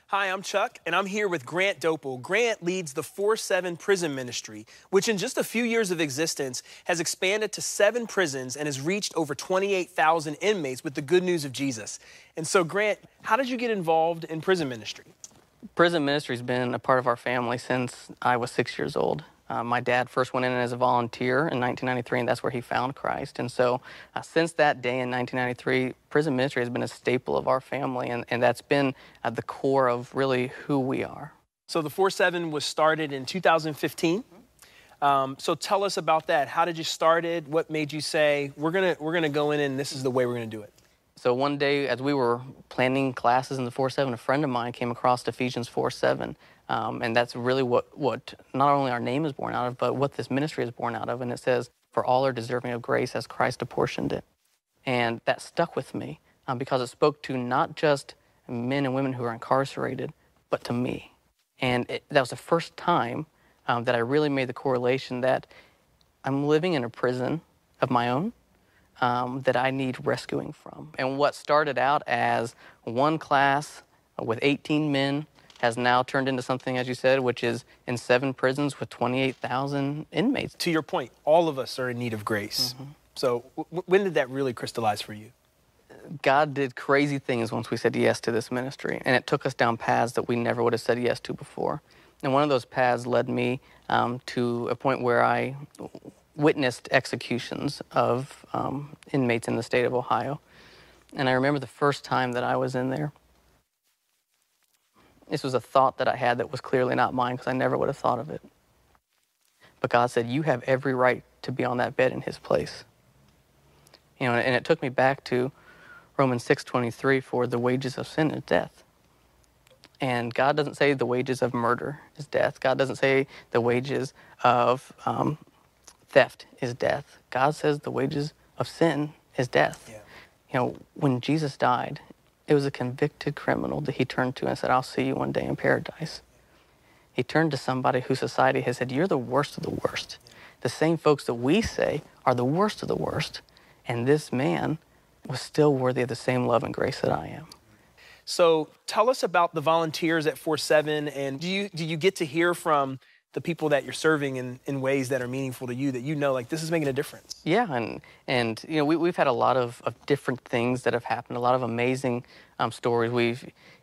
Hi, I'm Chuck, and I'm here with Grant Dopel. Grant leads the 4-7 Prison Ministry, which in just a few years of existence has expanded to 7 prisons and has reached over 28,000 inmates with the good news of Jesus. And so, Grant, how did you get involved in prison ministry? Prison ministry's been a part of our family since I was 6 years old. My dad first went in as a volunteer in 1993, and that's where he found Christ. And so since that day in 1993, prison ministry has been a staple of our family, and that's been at the core of really who we are. So the 4-7 was started in 2015. So tell us about that. How did you start it? What made you say, we're gonna go in and this is the way we're going to do it? So one day, as we were planning classes in the 4-7, a friend of mine came across Ephesians 4:7. And that's really what not only our name is born out of, but what this ministry is born out of. And it says, for all are deserving of grace as Christ apportioned it. And that stuck with me because it spoke to not just men and women who are incarcerated, but to me. And that was the first time that I really made the correlation that I'm living in a prison of my own that I need rescuing from. And what started out as one class with 18 men has now turned into something, as you said, which is in 7 prisons with 28,000 inmates. To your point, all of us are in need of grace. Mm-hmm. So when did that really crystallize for you? God did crazy things once we said yes to this ministry, and it took us down paths that we never would have said yes to before. And one of those paths led me to a point where I witnessed executions of inmates in the state of Ohio. And I remember the first time that I was in there. This was a thought that I had that was clearly not mine because I never would have thought of it. But God said, you have every right to be on that bed in his place. You know, and it took me back to Romans 6:23, for the wages of sin is death. And God doesn't say the wages of murder is death. God doesn't say the wages of theft is death. God says the wages of sin is death. Yeah. You know, when Jesus died, it was a convicted criminal that he turned to and said, I'll see you one day in paradise. He turned to somebody whose society has said, you're the worst of the worst. The same folks that we say are the worst of the worst. And this man was still worthy of the same love and grace that I am. So tell us about the volunteers at 4-7, and do you get to hear from the people that you're serving in ways that are meaningful to you, that you know, like, this is making a difference? Yeah, and you know, we've had a lot of different things that have happened, a lot of amazing stories.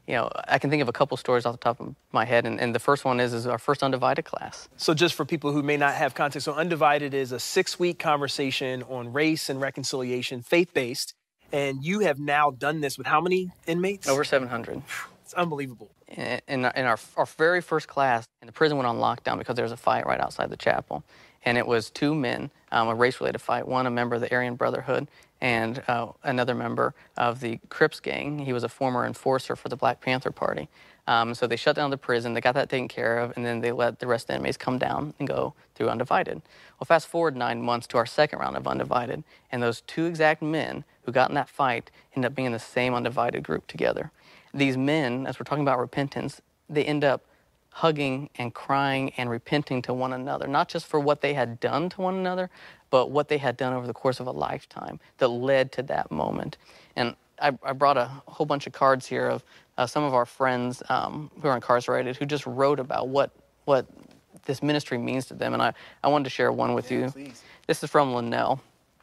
I can think of a couple stories off the top of my head, and the first one is our first Undivided class. So just for people who may not have context, so Undivided is a 6-week conversation on race and reconciliation, faith-based, and you have now done this with how many inmates? Over 700. It's unbelievable. In our very first class, and the prison went on lockdown because there was a fight right outside the chapel. And it was 2 men, a race-related fight, one a member of the Aryan Brotherhood and another member of the Crips gang. He was a former enforcer for the Black Panther Party. So they shut down the prison, they got that taken care of, and then they let the rest of the inmates come down and go through Undivided. Well, fast forward 9 months to our second round of Undivided, and those 2 exact men who got in that fight ended up being in the same Undivided group together. These men, as we're talking about repentance, they end up hugging and crying and repenting to one another, not just for what they had done to one another, but what they had done over the course of a lifetime that led to that moment. And I brought a whole bunch of cards here of some of our friends who are incarcerated who just wrote about what this ministry means to them. And I wanted to share one with you. Please. This is from Linnell.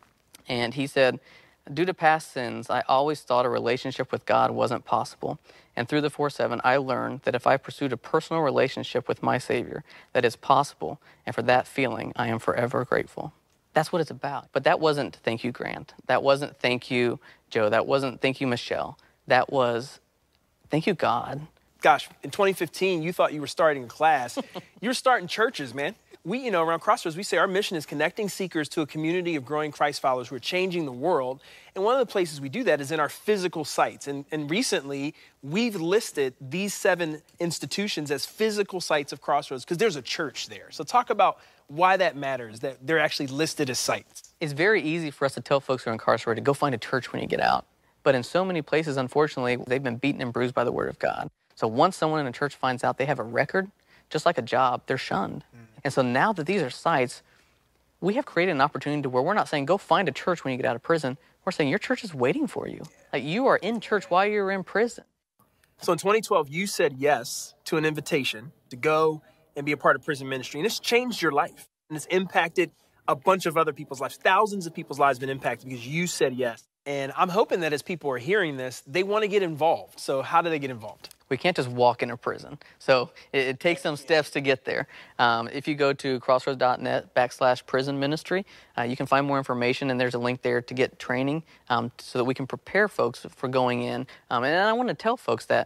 And he said, due to past sins, I always thought a relationship with God wasn't possible. And through the 4-7, I learned that if I pursued a personal relationship with my Savior, that is possible. And for that feeling, I am forever grateful. That's what it's about. But that wasn't thank you, Grant. That wasn't thank you, Joe. That wasn't thank you, Michelle. That was thank you, God. Gosh, in 2015, you thought you were starting a class. You're starting churches, man. We, around Crossroads, we say our mission is connecting seekers to a community of growing Christ followers who are changing the world. And one of the places we do that is in our physical sites. And recently, we've listed these 7 institutions as physical sites of Crossroads because there's a church there. So talk about why that matters, that they're actually listed as sites. It's very easy for us to tell folks who are incarcerated, go find a church when you get out. But in so many places, unfortunately, they've been beaten and bruised by the Word of God. So once someone in a church finds out they have a record, just like a job, they're shunned. And so now that these are sites, we have created an opportunity to where we're not saying go find a church when you get out of prison. We're saying your church is waiting for you. Like, you are in church while you're in prison. So in 2012, you said yes to an invitation to go and be a part of prison ministry. And it's changed your life. And it's impacted a bunch of other people's lives. Thousands of people's lives have been impacted because you said yes. And I'm hoping that as people are hearing this, they want to get involved. So how do they get involved? We can't just walk into prison. So it takes some steps to get there. If you go to crossroads.net/prison ministry, you can find more information, and there's a link there to get training so that we can prepare folks for going in. And I want to tell folks that,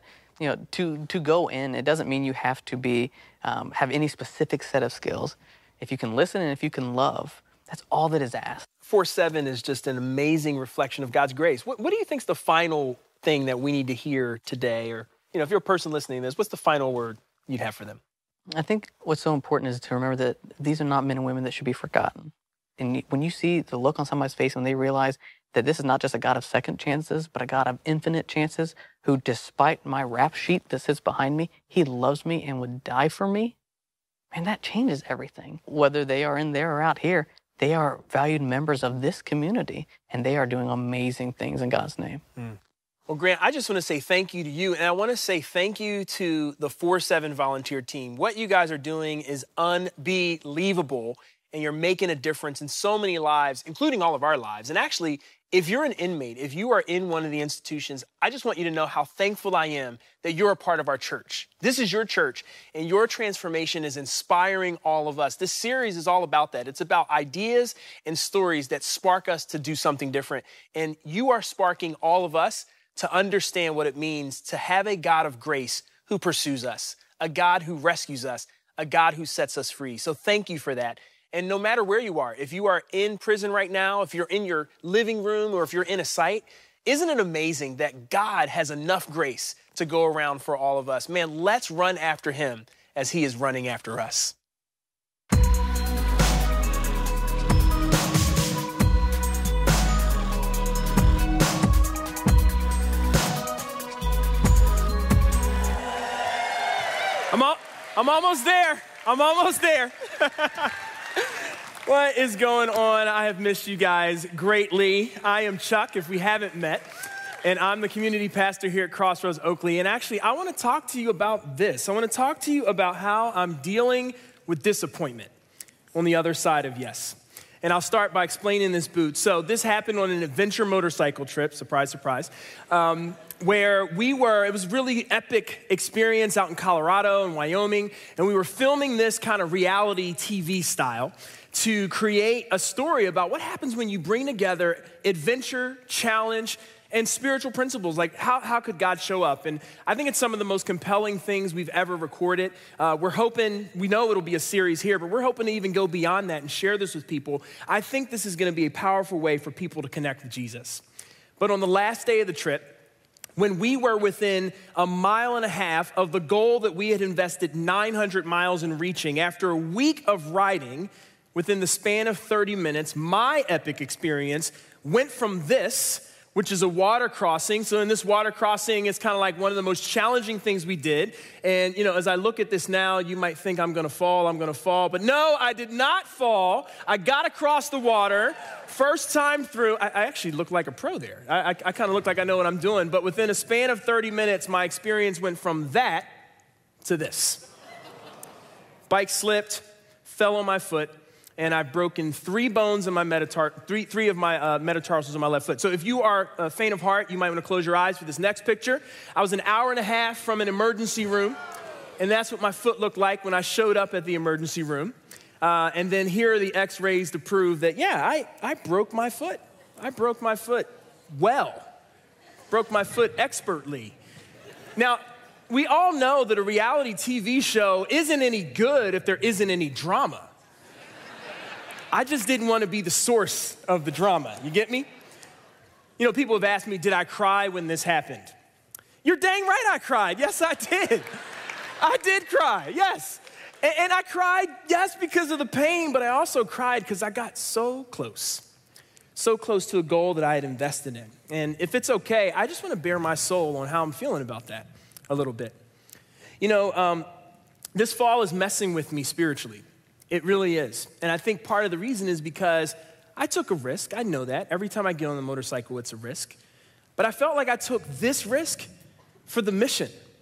to go in, it doesn't mean you have to be have any specific set of skills. If you can listen and if you can love, that's all that is asked. 4-7 is just an amazing reflection of God's grace. What do you think is the final thing that we need to hear today? Or, if you're a person listening to this, what's the final word you'd have for them? I think what's so important is to remember that these are not men and women that should be forgotten. And when you see the look on somebody's face when they realize that this is not just a God of second chances, but a God of infinite chances, who, despite my rap sheet that sits behind me, he loves me and would die for me, man, that changes everything. Whether they are in there or out here, they are valued members of this community, and they are doing amazing things in God's name. Well, Grant, I just want to say thank you to you, and I want to say thank you to the 4-7 volunteer team. What you guys are doing is unbelievable, and you're making a difference in so many lives, including all of our lives. And actually, if you're an inmate, if you are in one of the institutions, I just want you to know how thankful I am that you're a part of our church. This is your church, and your transformation is inspiring all of us. This series is all about that. It's about ideas and stories that spark us to do something different. And you are sparking all of us to understand what it means to have a God of grace who pursues us, a God who rescues us, a God who sets us free. So thank you for that. And no matter where you are, if you are in prison right now, if you're in your living room, or if you're in a site, isn't it amazing that God has enough grace to go around for all of us? Man, let's run after him as he is running after us. I'm almost there. I'm almost there. What is going on? I have missed you guys greatly. I am Chuck, if we haven't met, and I'm the community pastor here at Crossroads Oakley. And actually, I want to talk to you about this. I want to talk to you about how I'm dealing with disappointment on the other side of yes. And I'll start by explaining this boot. So this happened on an adventure motorcycle trip, surprise, surprise, where it was really epic experience out in Colorado and Wyoming. And we were filming this kind of reality TV style to create a story about what happens when you bring together adventure, challenge, and spiritual principles. Like how could God show up? And I think it's some of the most compelling things we've ever recorded. We're hoping, we know it'll be a series here, but we're hoping to even go beyond that and share this with people. I think this is going to be a powerful way for people to connect with Jesus. But on the last day of the trip, when we were within 1.5 miles of the goal that we had invested 900 miles in reaching, after a week of riding, within the span of 30 minutes, my epic experience went from this, which is a water crossing. So in this water crossing, it's kind of like one of the most challenging things we did. And, as I look at this now, you might think I'm gonna fall. But no, I did not fall. I got across the water, first time through. I actually look like a pro there. I kind of look like I know what I'm doing. But within a span of 30 minutes, my experience went from that to this. Bike slipped, fell on my foot, and I've broken 3 bones in my three of my metatarsals on my left foot. So if you are faint of heart, you might want to close your eyes for this next picture. I was 1.5 hours from an emergency room, and that's what my foot looked like when I showed up at the emergency room. And then here are the x-rays to prove that, I broke my foot. I broke my foot broke my foot expertly. Now, we all know that a reality TV show isn't any good if there isn't any drama. I just didn't want to be the source of the drama. You get me? People have asked me, did I cry when this happened? You're dang right I cried. Yes, I did. I did cry, yes. And I cried, yes, because of the pain, but I also cried because I got so close to a goal that I had invested in. And if it's okay, I just want to bare my soul on how I'm feeling about that a little bit. This fall is messing with me spiritually. It really is. And I think part of the reason is because I took a risk. I know that. Every time I get on the motorcycle, it's a risk. But I felt like I took this risk for the mission.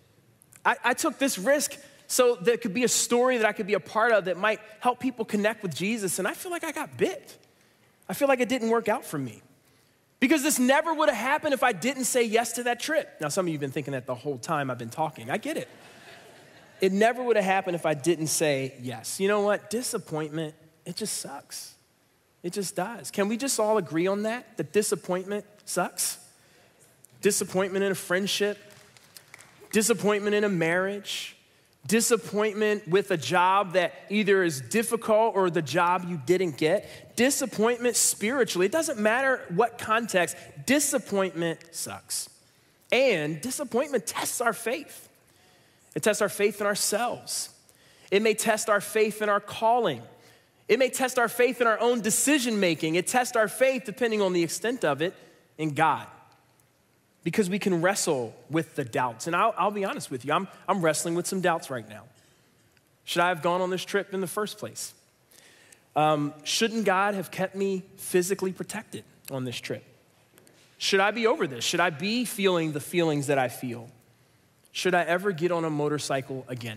I took this risk so there could be a story that I could be a part of that might help people connect with Jesus, and I feel like I got bit. I feel like it didn't work out for me. Because this never would have happened if I didn't say yes to that trip. Now, some of you have been thinking that the whole time I've been talking. I get it. It never would have happened if I didn't say yes. You know what? Disappointment, it just sucks. It just does. Can we just all agree on that? That disappointment sucks? Disappointment in a friendship, disappointment in a marriage, disappointment with a job that either is difficult or the job you didn't get, disappointment spiritually. It doesn't matter what context, disappointment sucks. And disappointment tests our faith. It tests our faith in ourselves. It may test our faith in our calling. It may test our faith in our own decision making. It tests our faith, depending on the extent of it, in God. Because we can wrestle with the doubts. And I'll be honest with you, I'm wrestling with some doubts right now. Should I have gone on this trip in the first place? Shouldn't God have kept me physically protected on this trip? Should I be over this? Should I be feeling the feelings that I feel? Should I ever get on a motorcycle again?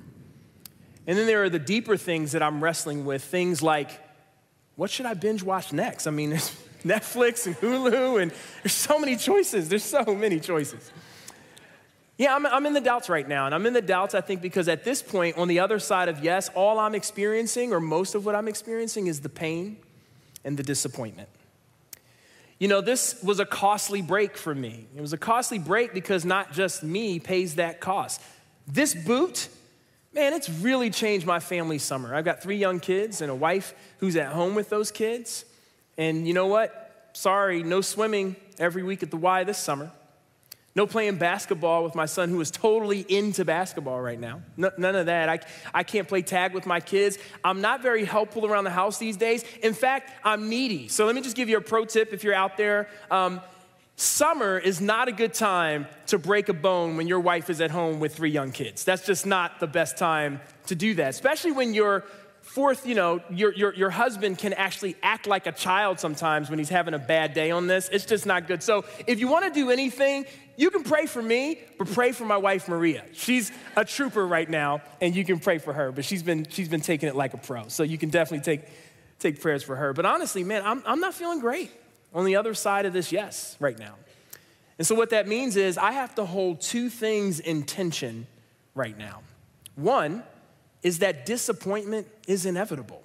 And then there are the deeper things that I'm wrestling with, things like, what should I binge watch next? I mean, there's Netflix and Hulu, and there's so many choices. There's so many choices. Yeah, I'm in the doubts right now, and I'm in the doubts, I think, because at this point, on the other side of yes, all I'm experiencing, or most of what I'm experiencing, is the pain and the disappointment. You know, this was a costly break for me. It was a costly break because not just me pays that cost. This boot, man, it's really changed my family's summer. I've got 3 young kids and a wife who's at home with those kids. And you know what? Sorry, no swimming every week at the Y this summer. No playing basketball with my son, who is totally into basketball right now. None of that. I can't play tag with my kids. I'm not very helpful around the house these days. In fact, I'm needy. So let me just give you a pro tip if you're out there. Summer is not a good time to break a bone when your wife is at home with 3 young kids. That's just not the best time to do that, especially when you're fourth, your husband can actually act like a child sometimes when he's having a bad day on this. It's just not good. So if you want to do anything, you can pray for me, but pray for my wife, Maria. She's a trooper right now, and you can pray for her, but she's been taking it like a pro. So you can definitely take prayers for her. But honestly, man, I'm not feeling great on the other side of this yes right now. And so what that means is I have to hold 2 things in tension right now. One is that disappointment is inevitable.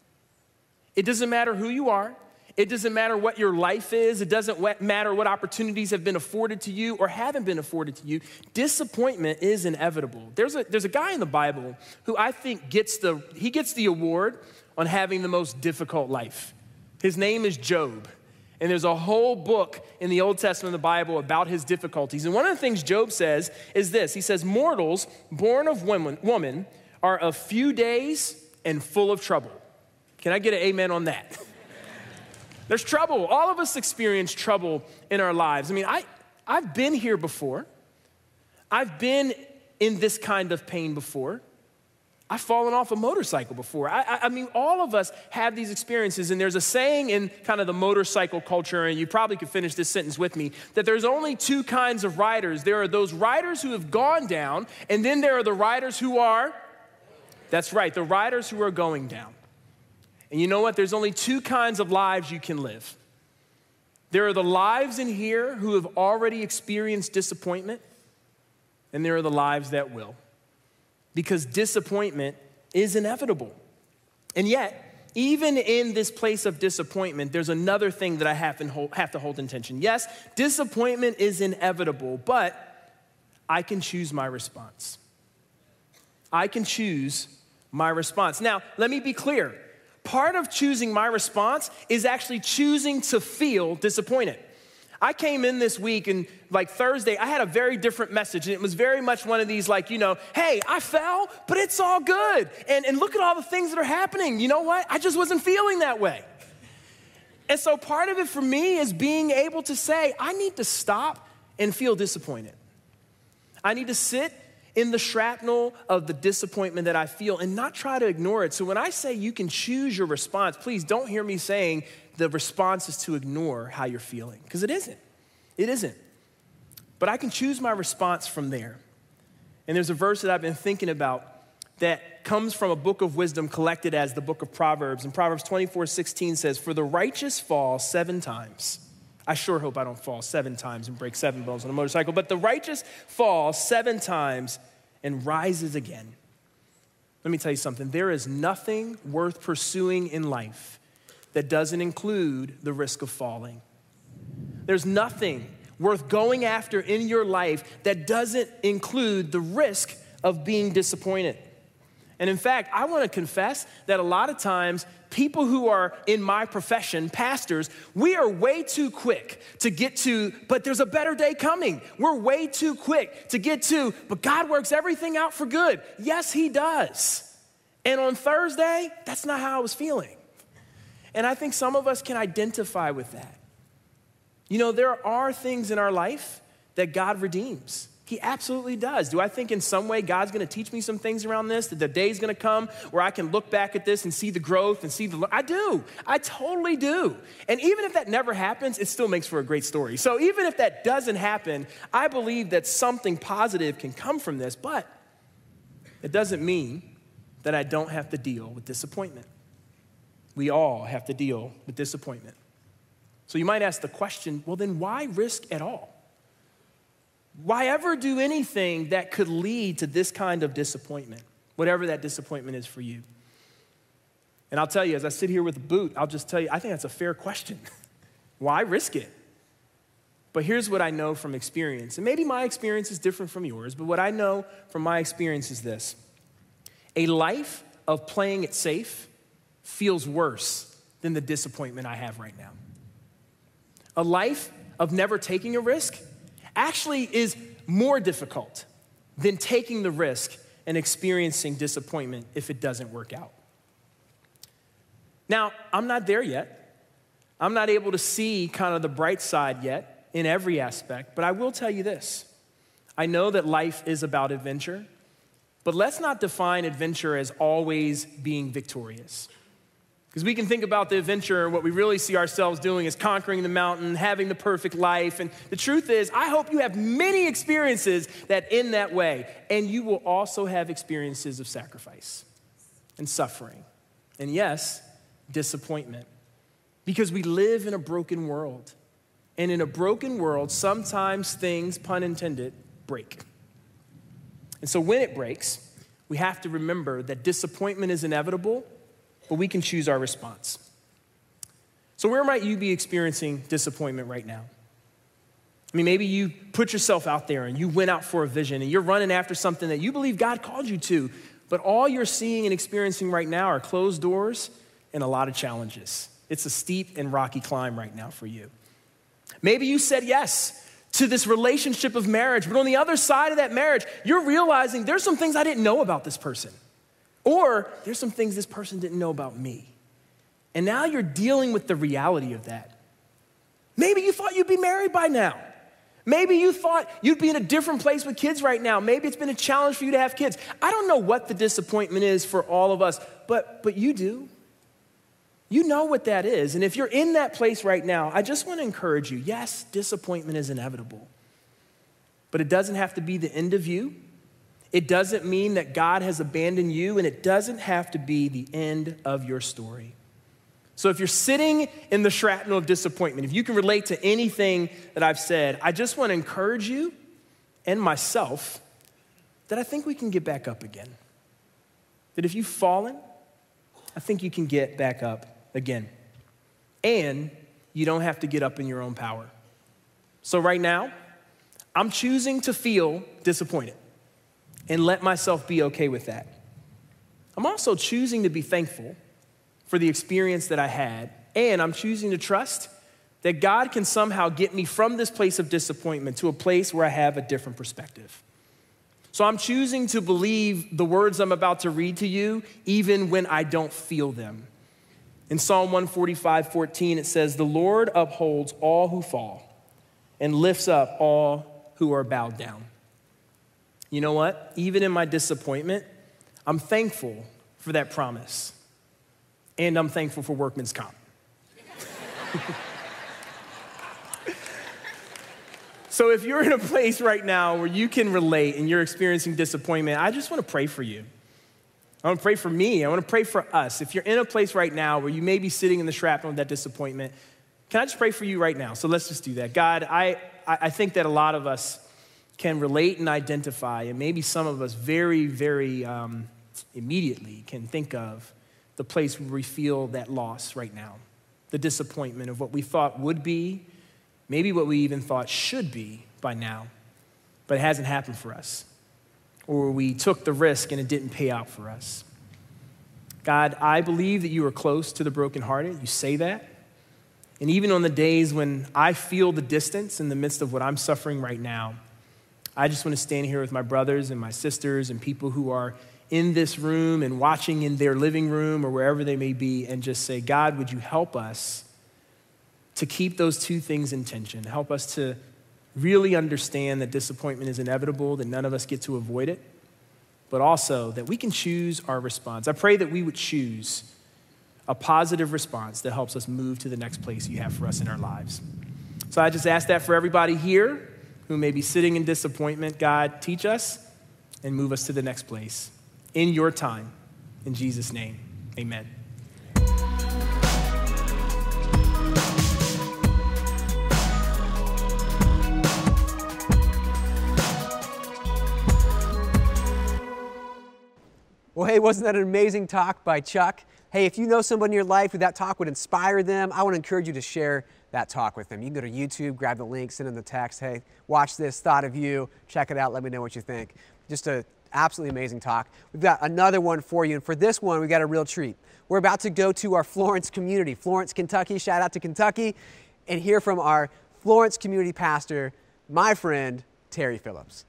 It doesn't matter who you are. It doesn't matter what your life is. It doesn't matter what opportunities have been afforded to you or haven't been afforded to you. Disappointment is inevitable. There's a guy in the Bible who I think gets the award on having the most difficult life. His name is Job. And there's a whole book in the Old Testament of the Bible about his difficulties. And one of the things Job says is this. He says, mortals born of woman are of few days and full of trouble. Can I get an amen on that? There's trouble. All of us experience trouble in our lives. I mean, I've been here before. I've been in this kind of pain before. I've fallen off a motorcycle before. I mean, all of us have these experiences, and there's a saying in kind of the motorcycle culture, and you probably could finish this sentence with me, that there's only 2 kinds of riders. There are those riders who have gone down, and then there are the riders who are, that's right, the riders who are going down. And you know what? There's only 2 kinds of lives you can live. There are the lives in here who have already experienced disappointment, and there are the lives that will. Because disappointment is inevitable. And yet, even in this place of disappointment, there's another thing that I have to hold in tension. Yes, disappointment is inevitable, but I can choose my response. I can choose my response. Now, let me be clear. Part of choosing my response is actually choosing to feel disappointed. I came in this week and like Thursday, I had a very different message. And it was very much one of these like, hey, I fell, but it's all good. And look at all the things that are happening. You know what? I just wasn't feeling that way. And so part of it for me is being able to say, I need to stop and feel disappointed. I need to sit in the shrapnel of the disappointment that I feel and not try to ignore it. So when I say you can choose your response, please don't hear me saying the response is to ignore how you're feeling, because it isn't. It isn't. But I can choose my response from there. And there's a verse that I've been thinking about that comes from a book of wisdom collected as the book of Proverbs. And Proverbs 24:16 says, "For the righteous fall 7 times." I sure hope I don't fall 7 times and break 7 bones on a motorcycle. "But the righteous fall 7 times and rises again." Let me tell you something. There is nothing worth pursuing in life that doesn't include the risk of falling. There's nothing worth going after in your life that doesn't include the risk of being disappointed. And in fact, I want to confess that a lot of times, people who are in my profession, pastors, we are way too quick to get to, but there's a better day coming. We're way too quick to get to, but God works everything out for good. Yes, he does. And on Thursday, that's not how I was feeling. And I think some of us can identify with that. You know, there are things in our life that God redeems. He absolutely does. Do I think in some way God's gonna teach me some things around this, that the day's gonna come where I can look back at this and see the growth and see I do. I totally do. And even if that never happens, it still makes for a great story. So even if that doesn't happen, I believe that something positive can come from this, but it doesn't mean that I don't have to deal with disappointment. We all have to deal with disappointment. So you might ask the question, well, then why risk at all? Why ever do anything that could lead to this kind of disappointment, whatever that disappointment is for you? And I'll tell you, as I sit here with a boot, I'll just tell you, I think that's a fair question. Why risk it? But here's what I know from experience. And maybe my experience is different from yours, but what I know from my experience is this. A life of playing it safe feels worse than the disappointment I have right now. A life of never taking a risk actually is more difficult than taking the risk and experiencing disappointment if it doesn't work out. Now, I'm not there yet. I'm not able to see kind of the bright side yet in every aspect, but I will tell you this. I know that life is about adventure, but let's not define adventure as always being victorious. Because we can think about the adventure, what we really see ourselves doing is conquering the mountain, having the perfect life. And the truth is, I hope you have many experiences that end that way. And you will also have experiences of sacrifice and suffering. And yes, disappointment. Because we live in a broken world. And in a broken world, sometimes things, pun intended, break. And so when it breaks, we have to remember that disappointment is inevitable, but we can choose our response. So where might you be experiencing disappointment right now? I mean, maybe you put yourself out there and you went out for a vision and you're running after something that you believe God called you to, but all you're seeing and experiencing right now are closed doors and a lot of challenges. It's a steep and rocky climb right now for you. Maybe you said yes to this relationship of marriage, but on the other side of that marriage, you're realizing there's some things I didn't know about this person. Or there's some things this person didn't know about me. And now you're dealing with the reality of that. Maybe you thought you'd be married by now. Maybe you thought you'd be in a different place with kids right now. Maybe it's been a challenge for you to have kids. I don't know what the disappointment is for all of us, but you do. You know what that is. And if you're in that place right now, I just want to encourage you. Yes, disappointment is inevitable. But it doesn't have to be the end of you. It doesn't mean that God has abandoned you, and it doesn't have to be the end of your story. So if you're sitting in the shrapnel of disappointment, if you can relate to anything that I've said, I just want to encourage you and myself that I think we can get back up again. That if you've fallen, I think you can get back up again. And you don't have to get up in your own power. So right now, I'm choosing to feel disappointed and let myself be okay with that. I'm also choosing to be thankful for the experience that I had, and I'm choosing to trust that God can somehow get me from this place of disappointment to a place where I have a different perspective. So I'm choosing to believe the words I'm about to read to you, even when I don't feel them. In Psalm 145:14, it says, "The Lord upholds all who fall and lifts up all who are bowed down." You know what? Even in my disappointment, I'm thankful for that promise. And I'm thankful for workman's comp. So if you're in a place right now where you can relate and you're experiencing disappointment, I just want to pray for you. I want to pray for me. I want to pray for us. If you're in a place right now where you may be sitting in the shrapnel of that disappointment, can I just pray for you right now? So let's just do that. God, I think that a lot of us can relate and identify, and maybe some of us very, very immediately can think of the place where we feel that loss right now, the disappointment of what we thought would be, maybe what we even thought should be by now, but it hasn't happened for us. Or we took the risk and it didn't pay out for us. God, I believe that you are close to the brokenhearted. You say that. And even on the days when I feel the distance in the midst of what I'm suffering right now, I just want to stand here with my brothers and my sisters and people who are in this room and watching in their living room or wherever they may be and just say, God, would you help us to keep those two things in tension? Help us to really understand that disappointment is inevitable, that none of us get to avoid it, but also that we can choose our response. I pray that we would choose a positive response that helps us move to the next place you have for us in our lives. So I just ask that for everybody here who may be sitting in disappointment. God, teach us and move us to the next place in your time. In Jesus' name, amen. Well, hey, wasn't that an amazing talk by Chuck? Hey, if you know someone in your life who that talk would inspire them, I want to encourage you to share that talk with them. You can go to YouTube, grab the link, send them the text. Hey, watch this, thought of you, check it out, let me know what you think. Just an absolutely amazing talk. We've got another one for you, and for this one, we got a real treat. We're about to go to our Florence community, Florence, Kentucky. Shout out to Kentucky, and hear from our Florence community pastor, my friend, Terry Phillips.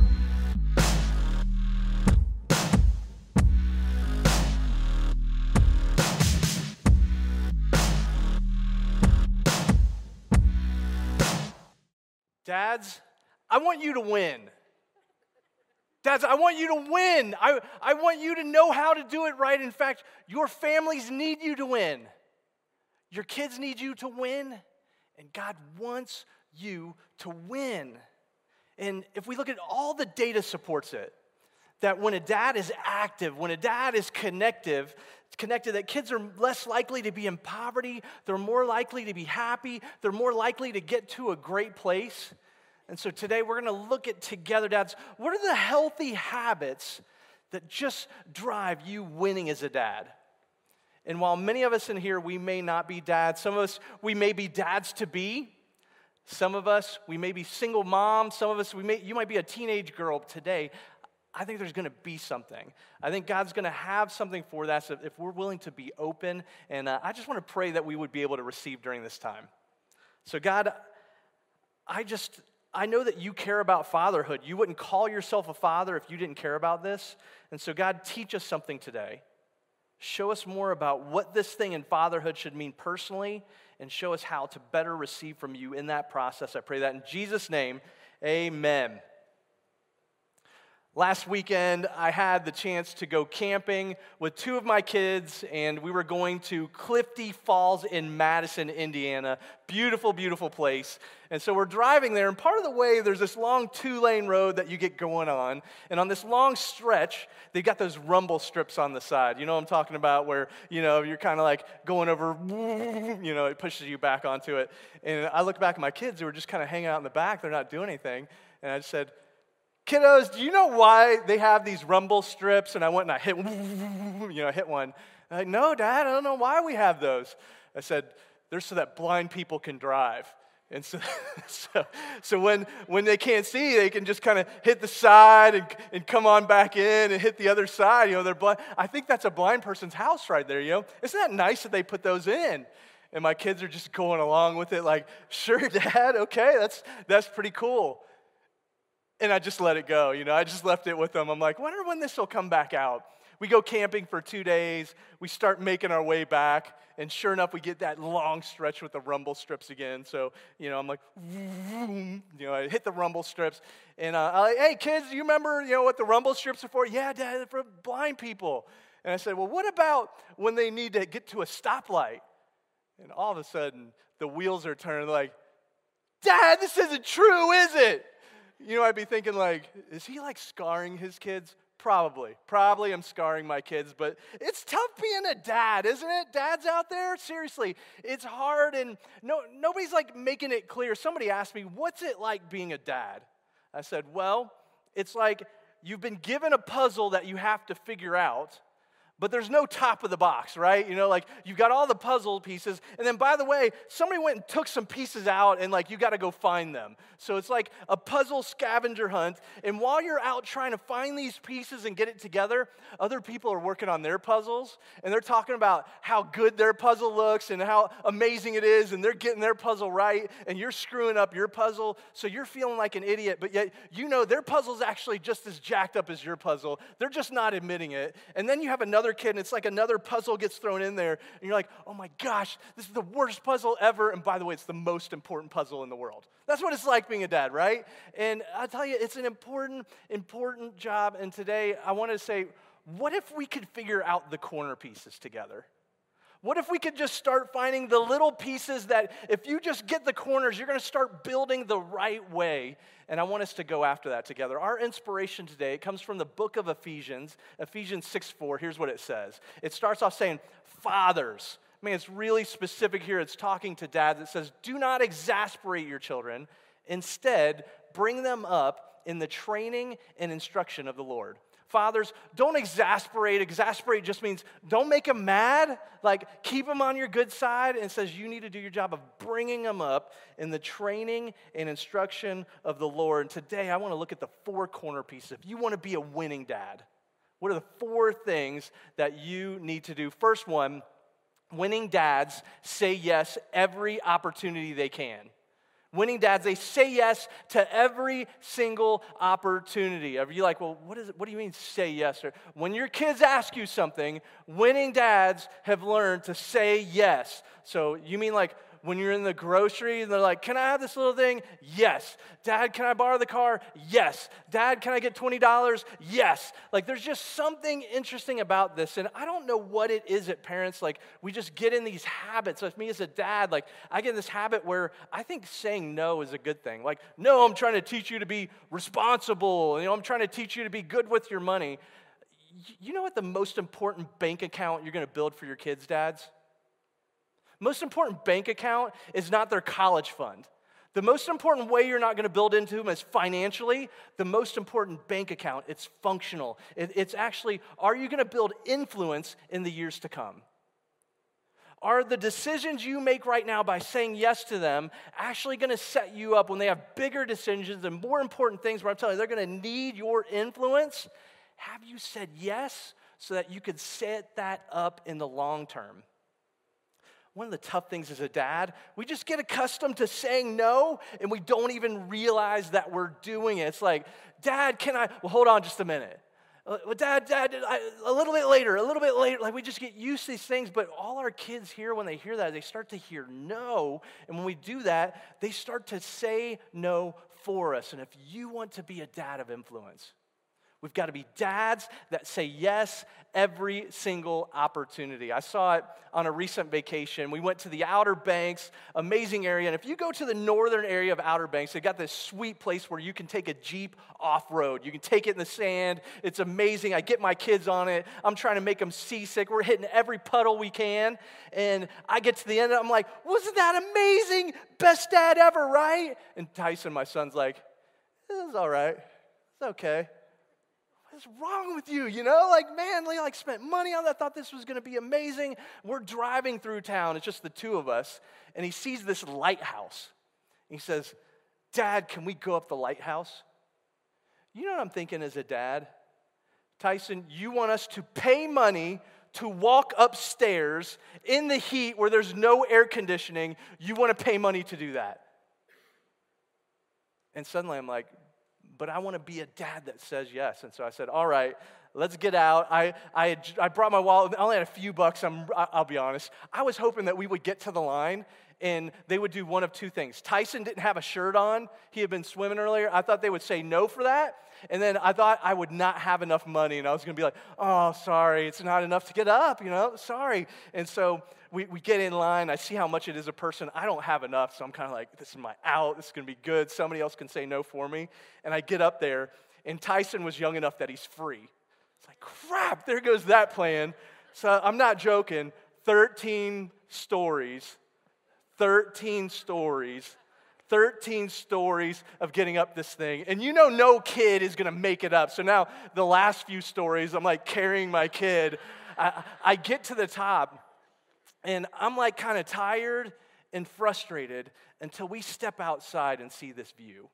Dads, I want you to win. Dads, I want you to win. I want you to know how to do it right. In fact, your families need you to win. Your kids need you to win, and God wants you to win. And if we look at all the data supports it, that when a dad is active, when a dad is connected, that kids are less likely to be in poverty, they're more likely to be happy, they're more likely to get to a great place. And so today we're going to look at together, dads, what are the healthy habits that just drive you winning as a dad? And while many of us in here, we may not be dads, some of us, we may be dads to be. Some of us, we may be single moms. Some of us, you might be a teenage girl today. I think there's going to be something. I think God's going to have something for that so if we're willing to be open. And I just want to pray that we would be able to receive during this time. So God, I know that you care about fatherhood. You wouldn't call yourself a father if you didn't care about this. And so God, teach us something today. Show us more about what this thing in fatherhood should mean personally, and show us how to better receive from you in that process. I pray that in Jesus' name, amen. Last weekend, I had the chance to go camping with two of my kids, and we were going to Clifty Falls in Madison, Indiana. Beautiful, beautiful place. And so we're driving there, and part of the way, there's this long 2-lane road that you get going on. And on this long stretch, they got those rumble strips on the side. You know what I'm talking about, where, you're kind of like going over, it pushes you back onto it. And I look back at my kids who were just kind of hanging out in the back. They're not doing anything. And I just said, kiddos, do you know why they have these rumble strips? And I went and I hit, hit one. I'm like, no, Dad, I don't know why we have those. I said, they're so that blind people can drive. And so when they can't see, they can just kind of hit the side and come on back in and hit the other side. They're blind. I think that's a blind person's house right there, Isn't that nice that they put those in? And my kids are just going along with it like, sure, Dad, okay, that's pretty cool. And I just let it go, I just left it with them. I'm like, wonder when this will come back out. We go camping for 2 days. We start making our way back. And sure enough, we get that long stretch with the rumble strips again. So, I'm like, I hit the rumble strips. And I'm like, hey, kids, do you remember, what the rumble strips are for? Yeah, Dad, they're for blind people. And I said, well, what about when they need to get to a stoplight? And all of a sudden, the wheels are turning like, Dad, this isn't true, is it? You know, I'd be thinking like, is he like scarring his kids? Probably. Probably I'm scarring my kids, but it's tough being a dad, isn't it? Dads out there, seriously, it's hard, and nobody's like making it clear. Somebody asked me, what's it like being a dad? I said, well, it's like you've been given a puzzle that you have to figure out, but there's no top of the box, right? You know, like you've got all the puzzle pieces, and then by the way, somebody went and took some pieces out, and like you got to go find them. So it's like a puzzle scavenger hunt, and while you're out trying to find these pieces and get it together, other people are working on their puzzles, and they're talking about how good their puzzle looks and how amazing it is, and they're getting their puzzle right, and you're screwing up your puzzle, so you're feeling like an idiot, but yet you know their puzzle's actually just as jacked up as your puzzle. They're just not admitting it. And then you have another kid, and it's like another puzzle gets thrown in there, and you're like, oh my gosh, this is the worst puzzle ever, and by the way, it's the most important puzzle in the world. That's what it's like being a dad, right? And I'll tell you, it's an important job, and today I want to say, what if we could figure out the corner pieces together? What if we could just start finding the little pieces that if you just get the corners, you're going to start building the right way? And I want us to go after that together. Our inspiration today, it comes from the book of Ephesians, Ephesians 6:4. Here's what it says. It starts off saying, fathers. Man, it's really specific here. It's talking to dads. It says, do not exasperate your children. Instead, bring them up in the training and instruction of the Lord. Fathers, don't exasperate. Exasperate just means don't make them mad. Like, keep them on your good side. And it says you need to do your job of bringing them up in the training and instruction of the Lord. And today, I want to look at the 4 corner pieces. If you want to be a winning dad, what are the 4 things that you need to do? First one, winning dads say yes every opportunity they can. Winning dads, they say yes to every single opportunity. Are you like, well, what do you mean say yes? Or when your kids ask you something, winning dads have learned to say yes. So you mean like when you're in the grocery and they're like, can I have this little thing? Yes. Dad, can I borrow the car? Yes. Dad, can I get $20? Yes. Like there's just something interesting about this. And I don't know what it is at parents. Like we just get in these habits. Like me as a dad, like I get in this habit where I think saying no is a good thing. Like, no, I'm trying to teach you to be responsible. You know, I'm trying to teach you to be good with your money. You know what the most important bank account you're going to build for your kids, dads? Most important bank account is not their college fund. The most important way you're not going to build into them is financially. The most important bank account, it's functional. It's actually, are you going to build influence in the years to come? Are the decisions you make right now by saying yes to them actually going to set you up when they have bigger decisions and more important things where I'm telling you they're going to need your influence? Have you said yes so that you could set that up in the long term? One of the tough things as a dad, we just get accustomed to saying no, and we don't even realize that we're doing it. It's like, Dad, can I? Well, hold on just a minute. Well, Dad, a little bit later. Like we just get used to these things, but all our kids hear when they hear that, they start to hear no, and when we do that, they start to say no for us. And if you want to be a dad of influence, we've got to be dads that say yes every single opportunity. I saw it on a recent vacation. We went to the Outer Banks, amazing area. And if you go to the northern area of Outer Banks, they got this sweet place where you can take a Jeep off-road. You can take it in the sand. It's amazing. I get my kids on it. I'm trying to make them seasick. We're hitting every puddle we can. And I get to the end, and I'm like, wasn't that amazing? Best dad ever, right? And Tyson, my son's like, it was all right. It's okay. What's wrong with you? You know, like, man, we like spent money on that, thought this was going to be amazing. We're driving through town. It's just the two of us. And he sees this lighthouse. He says, Dad, can we go up the lighthouse? You know what I'm thinking as a dad? Tyson, you want us to pay money to walk upstairs in the heat where there's no air conditioning. You want to pay money to do that. And suddenly I'm like, but I want to be a dad that says yes. And so I said, all right, let's get out. I brought my wallet. I only had a few bucks, I'll be honest. I was hoping that we would get to the line, and they would do one of two things. Tyson didn't have a shirt on. He had been swimming earlier. I thought they would say no for that. And then I thought I would not have enough money, and I was going to be like, oh, sorry, it's not enough to get up, sorry. And so we get in line. I see how much it is a person. I don't have enough, so I'm kind of like, this is my out. This is going to be good. Somebody else can say no for me. And I get up there, and Tyson was young enough that he's free. It's like, crap, there goes that plan. So I'm not joking. 13 stories. 13 stories of getting up this thing. And no kid is going to make it up. So now the last few stories, I'm like carrying my kid. I get to the top, and I'm like kind of tired and frustrated until we step outside and see this view.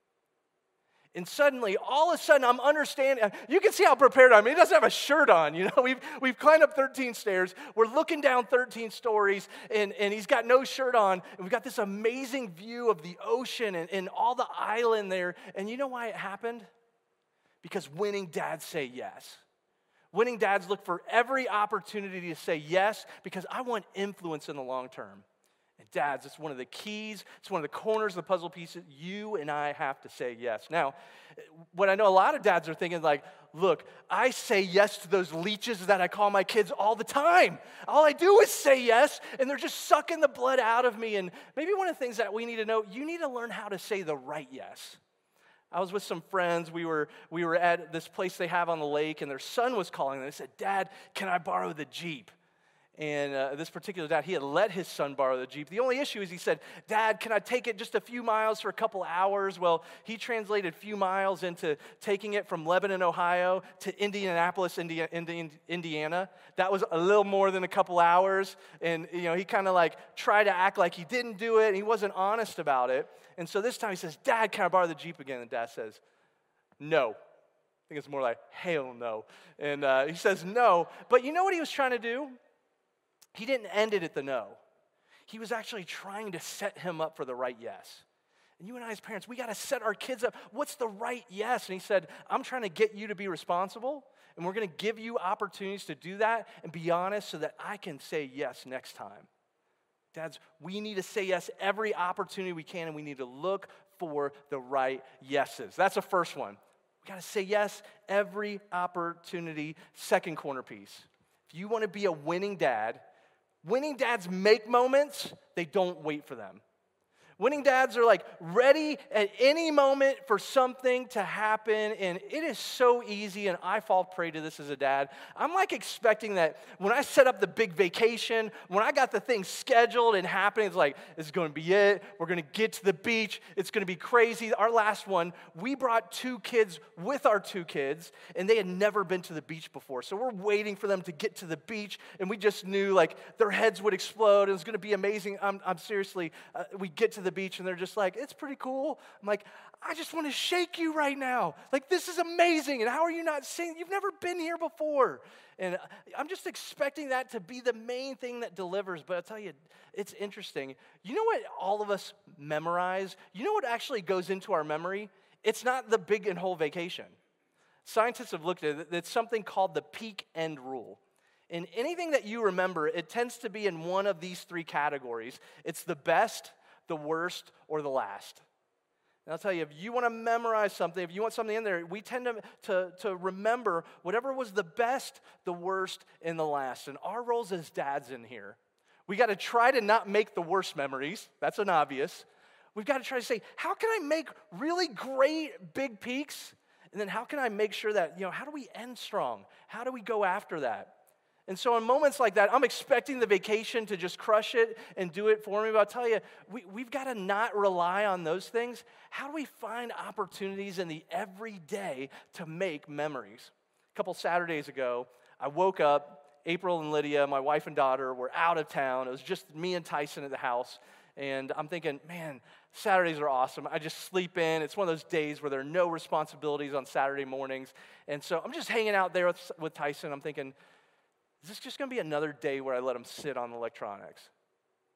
And suddenly, all of a sudden, I'm understanding. You can see how prepared I am. He doesn't have a shirt on, We've climbed up 13 stairs. We're looking down 13 stories, and he's got no shirt on. And we've got this amazing view of the ocean and all the island there. And you know why it happened? Because winning dads say yes. Winning dads look for every opportunity to say yes because I want influence in the long term. And dads, it's one of the keys, it's one of the corners of the puzzle pieces. You and I have to say yes. Now, what I know a lot of dads are thinking like, look, I say yes to those leeches that I call my kids all the time. All I do is say yes, and they're just sucking the blood out of me. And maybe one of the things that we need to know, you need to learn how to say the right yes. I was with some friends. We were at this place they have on the lake, and their son was calling them. They said, Dad, can I borrow the Jeep? And this particular dad, he had let his son borrow the Jeep. The only issue is he said, Dad, can I take it just a few miles for a couple hours? Well, he translated few miles into taking it from Lebanon, Ohio to Indianapolis, Indiana. That was a little more than a couple hours. And, he kind of like tried to act like he didn't do it, and he wasn't honest about it. And so this time he says, Dad, can I borrow the Jeep again? And Dad says, no. I think it's more like, hell no. And he says no. But you know what he was trying to do? He didn't end it at the no. He was actually trying to set him up for the right yes. And you and I as parents, we got to set our kids up. What's the right yes? And he said, I'm trying to get you to be responsible, and we're going to give you opportunities to do that and be honest so that I can say yes next time. Dads, we need to say yes every opportunity we can, and we need to look for the right yeses. That's the first one. We got to say yes every opportunity. Second corner piece. If you want to be a winning dads make moments, they don't wait for them. Winning dads are like ready at any moment for something to happen, and it is so easy, and I fall prey to this as a dad. I'm like expecting that when I set up the big vacation, when I got the thing scheduled and happening, it's like, this is going to be it. We're going to get to the beach. It's going to be crazy. Our last one, we brought 2 kids with our 2 kids, and they had never been to the beach before. So we're waiting for them to get to the beach, and we just knew like their heads would explode. It was going to be amazing. I'm seriously, we get to the beach and they're just like, it's pretty cool. I'm like, I just want to shake you right now. Like, this is amazing. And how are you not seeing? You've never been here before. And I'm just expecting that to be the main thing that delivers. But I'll tell you, it's interesting. You know what all of us memorize? You know what actually goes into our memory? It's not the big and whole vacation. Scientists have looked at it. It's something called the peak end rule. And anything that you remember, it tends to be in one of these 3 categories. It's the best, the worst, or the last. And I'll tell you, if you want to memorize something, if you want something in there, we tend to remember whatever was the best, the worst, and the last. And our roles as dads in here, we got to try to not make the worst memories. That's an obvious. We've got to try to say, how can I make really great big peaks? And then how can I make sure that, how do we end strong? How do we go after that? And so in moments like that, I'm expecting the vacation to just crush it and do it for me. But I'll tell you, we've got to not rely on those things. How do we find opportunities in the everyday to make memories? A couple Saturdays ago, I woke up, April and Lydia, my wife and daughter, were out of town. It was just me and Tyson at the house. And I'm thinking, man, Saturdays are awesome. I just sleep in. It's one of those days where there are no responsibilities on Saturday mornings. And so I'm just hanging out there with Tyson. I'm thinking, is this just going to be another day where I let him sit on electronics?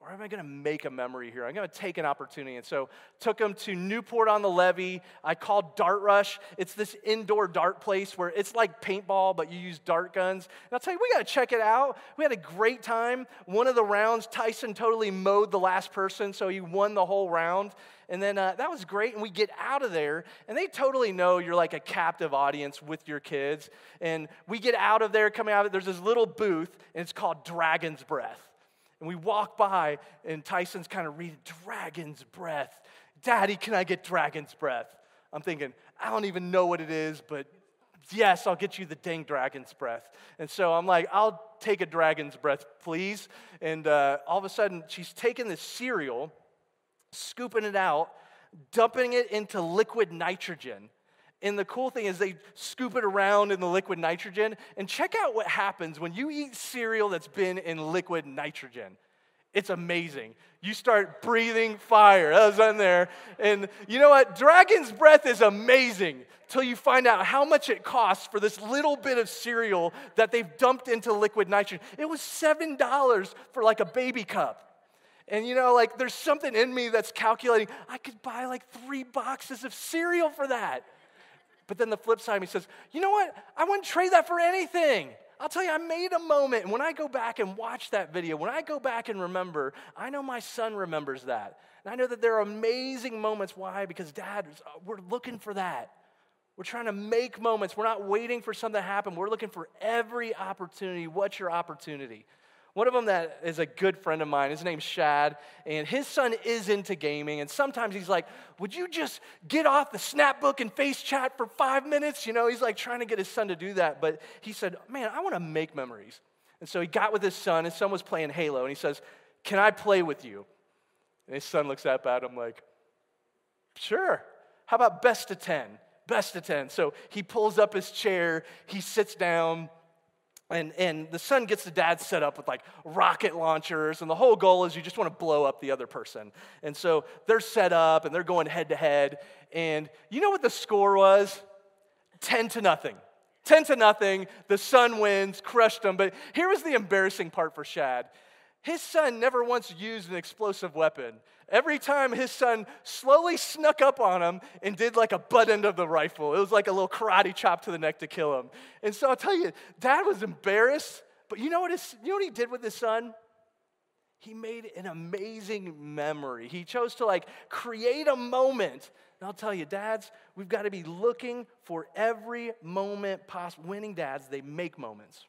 or am I going to make a memory here? I'm going to take an opportunity. And so took them to Newport on the Levee. I called Dart Rush. It's this indoor dart place where it's like paintball, but you use dart guns. And I'll tell you, we got to check it out. We had a great time. One of the rounds, Tyson totally mowed the last person, so he won the whole round. And then that was great, and we get out of there, and they totally know you're like a captive audience with your kids. And we get out of there, coming out of it, there's this little booth, and it's called Dragon's Breath. And we walk by, and Tyson's kind of reading, Dragon's Breath. Daddy, can I get Dragon's Breath? I'm thinking, I don't even know what it is, but yes, I'll get you the dang Dragon's Breath. And so I'm like, I'll take a Dragon's Breath, please. And all of a sudden, she's taking this cereal, scooping it out, dumping it into liquid nitrogen. And the cool thing is they scoop it around in the liquid nitrogen. And check out what happens when you eat cereal that's been in liquid nitrogen. It's amazing. You start breathing fire. That was in there. And you know what? Dragon's Breath is amazing till you find out how much it costs for this little bit of cereal that they've dumped into liquid nitrogen. It was $7 for like a baby cup. And you know, like there's something in me that's calculating, I could buy like 3 boxes of cereal for that. But then the flip side of me says, you know what? I wouldn't trade that for anything. I'll tell you, I made a moment. And when I go back and watch that video, when I go back and remember, I know my son remembers that. And I know that there are amazing moments. Why? Because Dad, we're looking for that. We're trying to make moments. We're not waiting for something to happen. We're looking for every opportunity. What's your opportunity? One of them that is a good friend of mine, his name's Shad, and his son is into gaming, and sometimes he's like, would you just get off the Snapbook and face chat for 5 minutes? You know, he's like trying to get his son to do that, but he said, man, I want to make memories. And so he got with his son was playing Halo, and he says, can I play with you? And his son looks up at him like, sure. How about best of 10? Best of 10. So he pulls up his chair, he sits down, and the son gets the dad set up with like rocket launchers, and the whole goal is you just want to blow up the other person. And so they're set up, and they're going head to head, and you know what the score was? 10-0. 10-0, the son wins, crushed them. But here was the embarrassing part for Shad. His son never once used an explosive weapon. Every time his son slowly snuck up on him and did like a butt end of the rifle. It was like a little karate chop to the neck to kill him. And so I'll tell you, Dad was embarrassed, but you know what he did with his son? He made an amazing memory. He chose to like create a moment. And I'll tell you, dads, we've got to be looking for every moment possible. Winning dads, they make moments.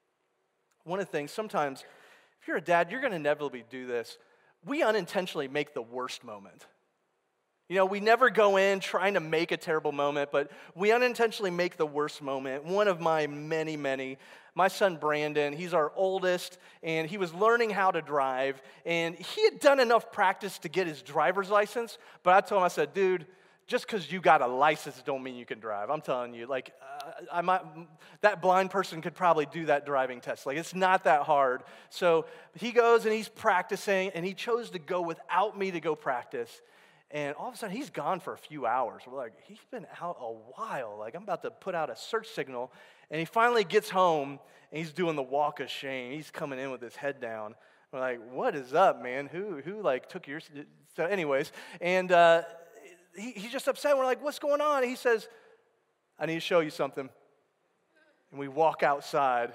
One of the things, sometimes, if you're a dad, you're going to inevitably do this. We unintentionally make the worst moment. You know, we never go in trying to make a terrible moment, but we unintentionally make the worst moment. One of my many, my son Brandon, he's our oldest, and he was learning how to drive, and he had done enough practice to get his driver's license, but I told him, I said, dude, just because you got a license don't mean you can drive. I'm telling you, like, that blind person could probably do that driving test. Like, it's not that hard. So he goes and he's practicing, and he chose to go without me to go practice. And all of a sudden, he's gone for a few hours. We're like, he's been out a while. Like, I'm about to put out a search signal. And he finally gets home, and he's doing the walk of shame. He's coming in with his head down. We're like, what is up, man? Who like, took your... So anyways, and... He's just upset. We're like, what's going on? And he says, I need to show you something. And we walk outside.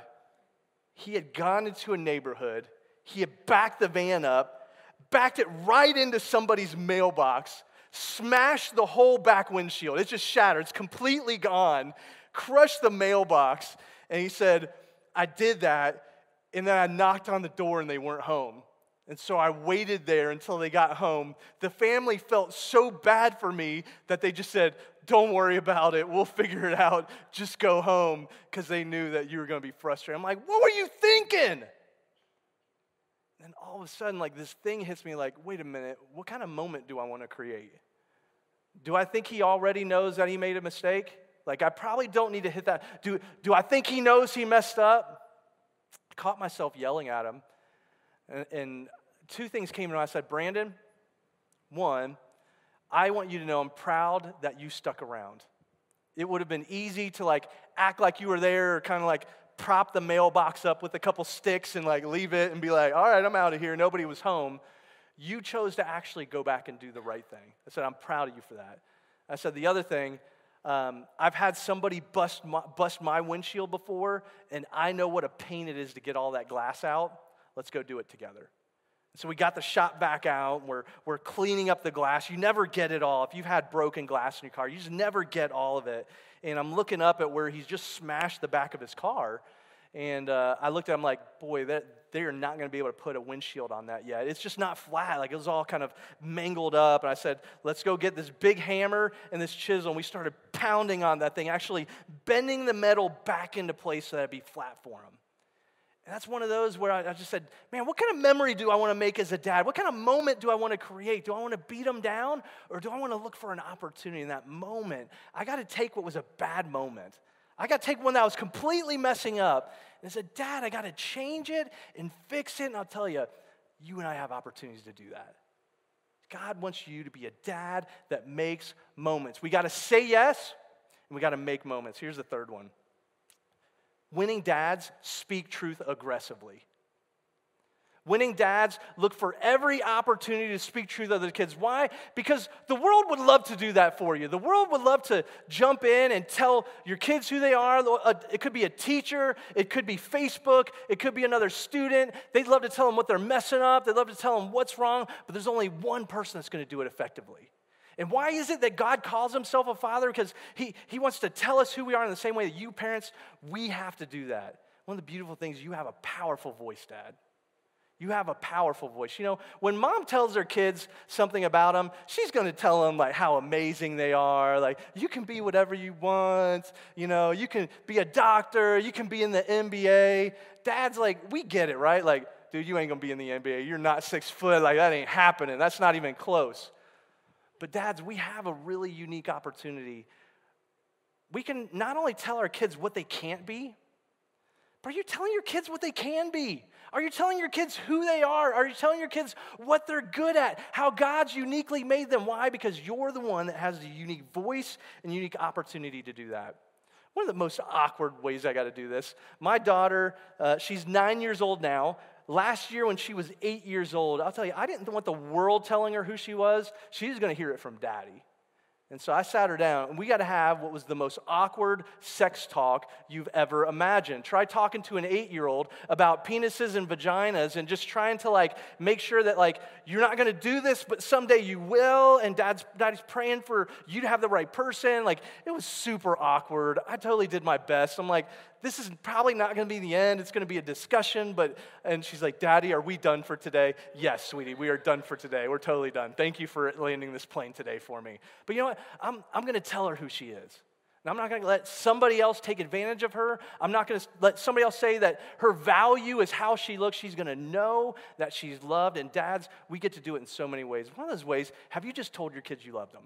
He had gone into a neighborhood. He had backed the van up, backed it right into somebody's mailbox, smashed the whole back windshield. It's just shattered. It's completely gone. Crushed the mailbox. And he said, I did that, and then I knocked on the door, and they weren't home. And so I waited there until they got home. The family felt so bad for me that they just said, don't worry about it. We'll figure it out. Just go home, because they knew that you were going to be frustrated. I'm like, what were you thinking? And then all of a sudden, like, this thing hits me like, wait a minute. What kind of moment do I want to create? Do I think he already knows that he made a mistake? Like, I probably don't need to hit that. Do I think he knows he messed up? I caught myself yelling at him. And two things came to mind. I said, Brandon, one, I want you to know I'm proud that you stuck around. It would have been easy to like act like you were there or kind of like prop the mailbox up with a couple sticks and like leave it and be like, all right, I'm out of here. Nobody was home. You chose to actually go back and do the right thing. I said, I'm proud of you for that. I said, the other thing, I've had somebody bust my windshield before, and I know what a pain it is to get all that glass out. Let's go do it together. So we got the shop back out. We're cleaning up the glass. You never get it all. If you've had broken glass in your car, you just never get all of it. And I'm looking up at where he's just smashed the back of his car. And I looked at him like, boy, they are not going to be able to put a windshield on that yet. It's just not flat. Like, it was all kind of mangled up. And I said, let's go get this big hammer and this chisel. And we started pounding on that thing, actually bending the metal back into place so that it'd be flat for him. And that's one of those where I just said, man, what kind of memory do I want to make as a dad? What kind of moment do I want to create? Do I want to beat them down, or do I want to look for an opportunity in that moment? I got to take what was a bad moment. I got to take one that was completely messing up and said, Dad, I got to change it and fix it. And I'll tell you, you and I have opportunities to do that. God wants you to be a dad that makes moments. We got to say yes, and we got to make moments. Here's the third one. Winning dads speak truth aggressively. Winning dads look for every opportunity to speak truth to their kids. Why? Because the world would love to do that for you. The world would love to jump in and tell your kids who they are. It could be a teacher. It could be Facebook. It could be another student. They'd love to tell them what they're messing up. They'd love to tell them what's wrong. But there's only one person that's going to do it effectively. And why is it that God calls himself a father? Because he wants to tell us who we are in the same way that you parents, we have to do that. One of the beautiful things, you have a powerful voice, Dad. You have a powerful voice. You know, when mom tells her kids something about them, she's going to tell them like how amazing they are. Like, you can be whatever you want. You know, you can be a doctor. You can be in the NBA. Dad's like, we get it, right? Like, dude, you ain't going to be in the NBA. You're not 6 foot. Like, that ain't happening. That's not even close. But dads, we have a really unique opportunity. We can not only tell our kids what they can't be, but are you telling your kids what they can be? Are you telling your kids who they are? Are you telling your kids what they're good at? How God's uniquely made them? Why? Because you're the one that has the unique voice and unique opportunity to do that. One of the most awkward ways I got to do this, my daughter, she's 9 years old now. Last year when she was 8 years old, I'll tell you, I didn't want the world telling her who she was. She was going to hear it from Daddy. And so I sat her down, and we got to have what was the most awkward sex talk you've ever imagined. Try talking to an 8-year-old about penises and vaginas and just trying to, like, make sure that, like, you're not going to do this, but someday you will, and Daddy's praying for you to have the right person. Like, it was super awkward. I totally did my best. I'm like, this is probably not going to be the end. It's going to be a discussion, and she's like, Daddy, are we done for today? Yes, sweetie, we are done for today. We're totally done. Thank you for landing this plane today for me. But you know what? I'm going to tell her who she is. And I'm not going to let somebody else take advantage of her. I'm not going to let somebody else say that her value is how she looks. She's going to know that she's loved. And dads, we get to do it in so many ways. One of those ways, have you just told your kids you love them?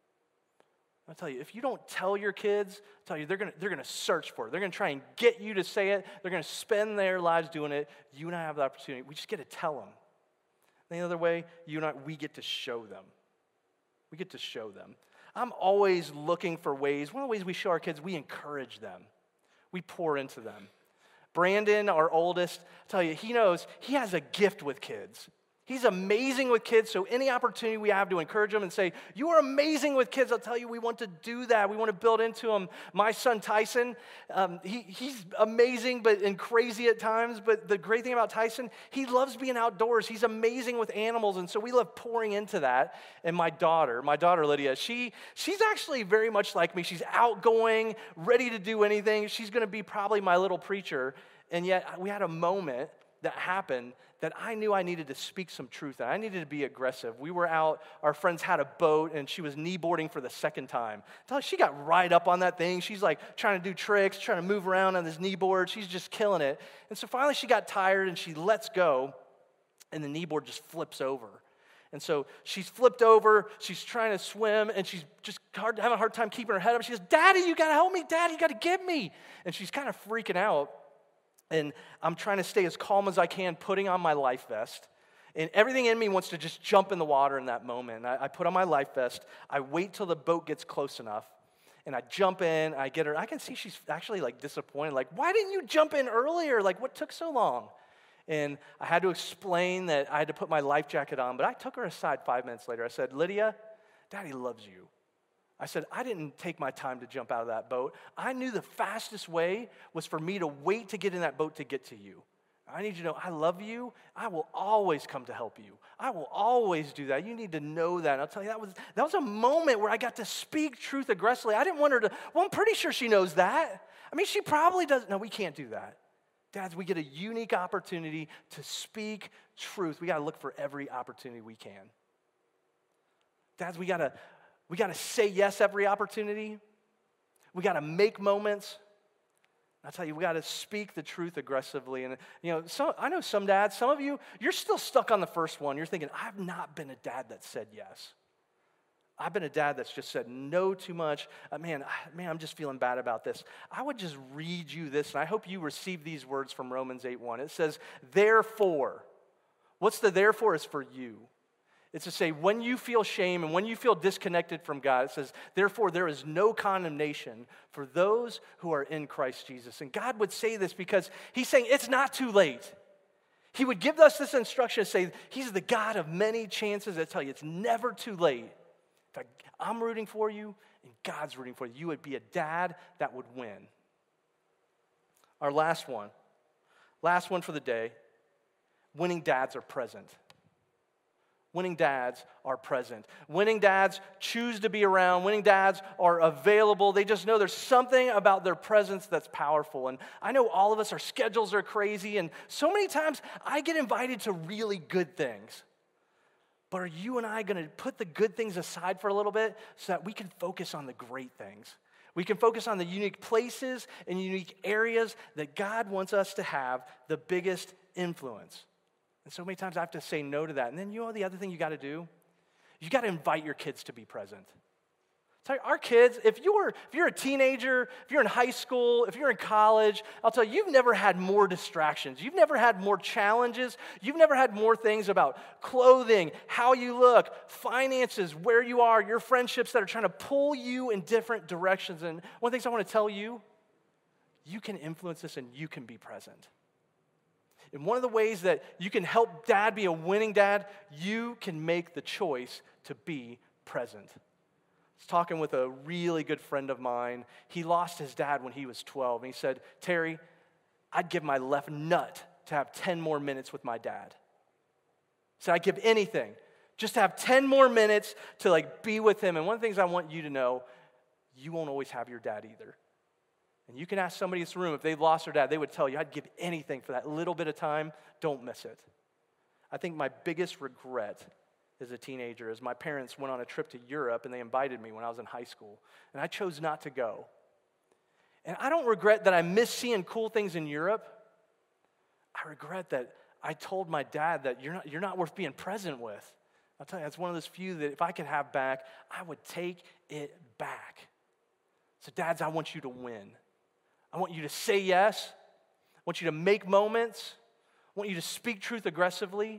I'll tell you, if you don't tell your kids, I'll tell you, they're going to search for it. They're going to try and get you to say it. They're going to spend their lives doing it. You and I have the opportunity. We just get to tell them. And the other way, you and I, we get to show them. We get to show them. I'm always looking for ways. One of the ways we show our kids, we encourage them. We pour into them. Brandon, our oldest, I'll tell you, he knows he has a gift with kids. He's amazing with kids, so any opportunity we have to encourage him and say, you are amazing with kids, I'll tell you, we want to do that. We want to build into him. My son, Tyson, he's amazing and crazy at times, but the great thing about Tyson, he loves being outdoors. He's amazing with animals, and so we love pouring into that. And my daughter, Lydia, she's actually very much like me. She's outgoing, ready to do anything. She's going to be probably my little preacher, and yet we had a moment that happened that I knew I needed to speak some truth and I needed to be aggressive. We were out, our friends had a boat, and she was kneeboarding for the second time. She got right up on that thing. She's like trying to do tricks, trying to move around on this kneeboard. She's just killing it. And so finally she got tired and she lets go, and the kneeboard just flips over. And so she's flipped over, she's trying to swim, and she's just having a hard time keeping her head up. She goes, Daddy, you got to help me. Daddy, you got to get me. And she's kind of freaking out. And I'm trying to stay as calm as I can, putting on my life vest. And everything in me wants to just jump in the water in that moment. I put on my life vest. I wait till the boat gets close enough. And I jump in, I get her. I can see she's actually like disappointed. Like, why didn't you jump in earlier? Like, what took so long? And I had to explain that I had to put my life jacket on. But I took her aside 5 minutes later. I said, Lydia, Daddy loves you. I said, I didn't take my time to jump out of that boat. I knew the fastest way was for me to wait to get in that boat to get to you. I need you to know I love you. I will always come to help you. I will always do that. You need to know that. And I'll tell you, that was a moment where I got to speak truth aggressively. I didn't want her to, well, I'm pretty sure she knows that. I mean, she probably does. No, we can't do that. Dads, we get a unique opportunity to speak truth. We got to look for every opportunity we can. Dads, we got to say yes every opportunity. We got to make moments. I'll tell you, we got to speak the truth aggressively. And, I know some dads, some of you, you're still stuck on the first one. You're thinking, I've not been a dad that said yes. I've been a dad that's just said no too much. Man, I'm just feeling bad about this. I would just read you this, and I hope you receive these words from Romans 8:1. It says, therefore. What's the therefore is for you. It's to say, when you feel shame and when you feel disconnected from God, it says, therefore, there is no condemnation for those who are in Christ Jesus. And God would say this because he's saying it's not too late. He would give us this instruction to say, he's the God of many chances. I tell you, it's never too late. In fact, I'm rooting for you and God's rooting for you. You would be a dad that would win. Our last one for the day, winning dads are present. Winning dads are present. Winning dads choose to be around. Winning dads are available. They just know there's something about their presence that's powerful. And I know all of us, our schedules are crazy, and so many times I get invited to really good things. But are you and I going to put the good things aside for a little bit so that we can focus on the great things? We can focus on the unique places and unique areas that God wants us to have the biggest influence. And so many times I have to say no to that. And then the other thing you got to do? You got to invite your kids to be present. So our kids, if you're a teenager, if you're in high school, if you're in college, I'll tell you, you've never had more distractions. You've never had more challenges. You've never had more things about clothing, how you look, finances, where you are, your friendships that are trying to pull you in different directions. And one of the things I want to tell you, you can influence this and you can be present. And one of the ways that you can help dad be a winning dad, you can make the choice to be present. I was talking with a really good friend of mine. He lost his dad when he was 12. And he said, Terry, I'd give my left nut to have 10 more minutes with my dad. He said, I'd give anything just to have 10 more minutes to be with him. And one of the things I want you to know, you won't always have your dad either. And you can ask somebody in this room, if they've lost their dad, they would tell you, I'd give anything for that little bit of time. Don't miss it. I think my biggest regret as a teenager is my parents went on a trip to Europe and they invited me when I was in high school. And I chose not to go. And I don't regret that I miss seeing cool things in Europe. I regret that I told my dad that you're not worth being present with. I'll tell you, that's one of those few that if I could have back, I would take it back. So dads, I want you to win. I want you to say yes. I want you to make moments. I want you to speak truth aggressively.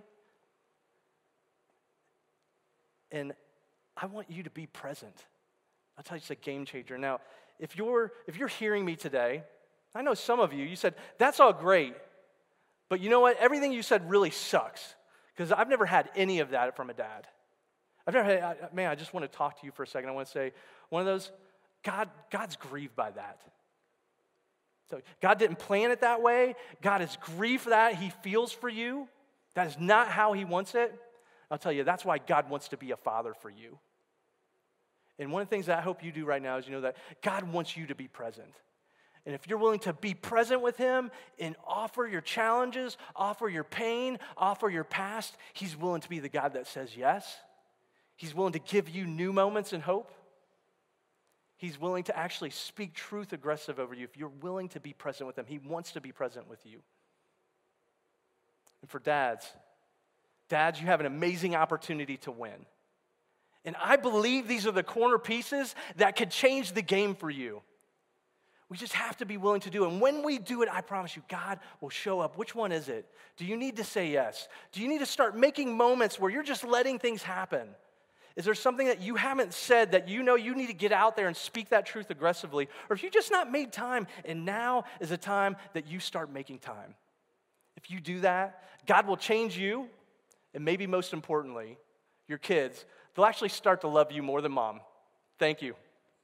And I want you to be present. I'll tell you, it's a game changer. Now, if you're hearing me today, I know some of you said, that's all great, but you know what? Everything you said really sucks because I've never had any of that from a dad. I just want to talk to you for a second. I want to say, one of those, God's grieved by that. So God didn't plan it that way. God is grieved for that. He feels for you. That is not how he wants it. I'll tell you, that's why God wants to be a father for you. And one of the things that I hope you do right now is that God wants you to be present. And if you're willing to be present with him and offer your challenges, offer your pain, offer your past, he's willing to be the God that says yes. He's willing to give you new moments and hope. He's willing to actually speak truth aggressive over you. If you're willing to be present with him, he wants to be present with you. And for dads, you have an amazing opportunity to win. And I believe these are the corner pieces that could change the game for you. We just have to be willing to do it. And when we do it, I promise you, God will show up. Which one is it? Do you need to say yes? Do you need to start making moments where you're just letting things happen? Is there something that you haven't said that you know you need to get out there and speak that truth aggressively? Or if you just not made time, and now is a time that you start making time. If you do that, God will change you, and maybe most importantly, your kids. They'll actually start to love you more than mom. Thank you.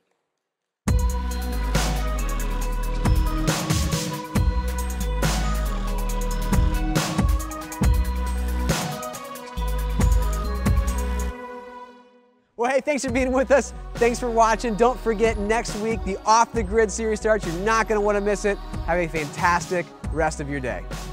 Well, hey, thanks for being with us. Thanks for watching. Don't forget, next week, the Off the Grid series starts. You're not going to want to miss it. Have a fantastic rest of your day.